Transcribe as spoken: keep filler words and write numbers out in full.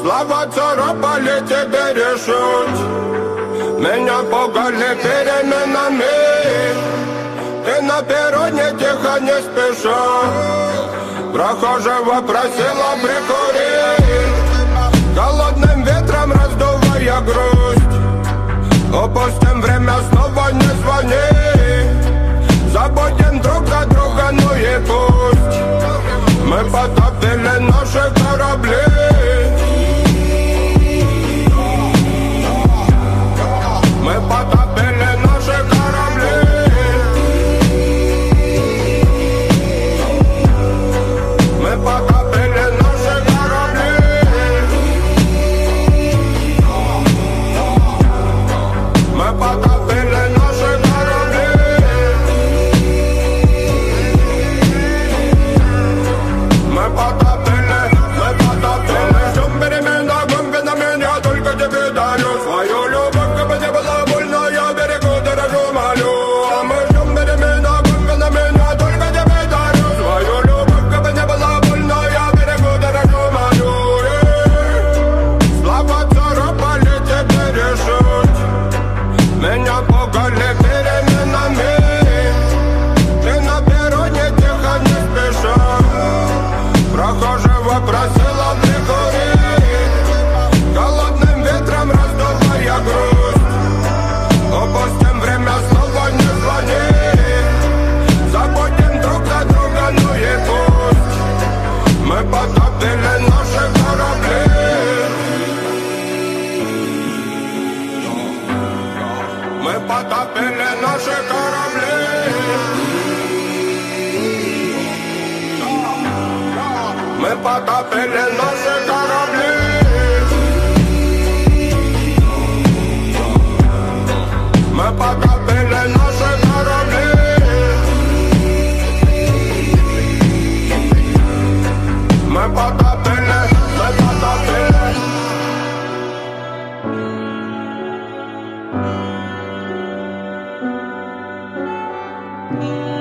Слава царапали тебе решить. Меня пугали переменами. Ты на перроне тихо не спеша. Прохожего просила прикурить. Голодным ветром раздувая грусть. Упустим время, снова не звони. Забудем друг о друга, ну и пусть. Мы потопили наши корабли. Мы потопили наши корабли. Мы потопили наши корабли. Мы потопили наши корабли. Мы потопили, мы потопили. Ждем перемена, гонка на меня, только тебе дарю свою любовь, как бы не было больно, я берегу, дорожу, молю. А мы ждем перемена, гонка на меня, только тебе дарю свою любовь, как бы не было больно, я берегу, дорожу, молю. Слава царапали тебе решить. Меня пугали переменами. Ты на перроне тихо не спеша. Прохожего просила прикурить. Голодным ветром раздувая грусть. Упустим время, снова не звони. Забудем друг о друга, ну и пусть. Мы потопили наши корабли. Мы потопили наши корабли. Мы потопили наши корабли. Мы потопили наши корабли. Мы потопили, мы потопили. Thank you.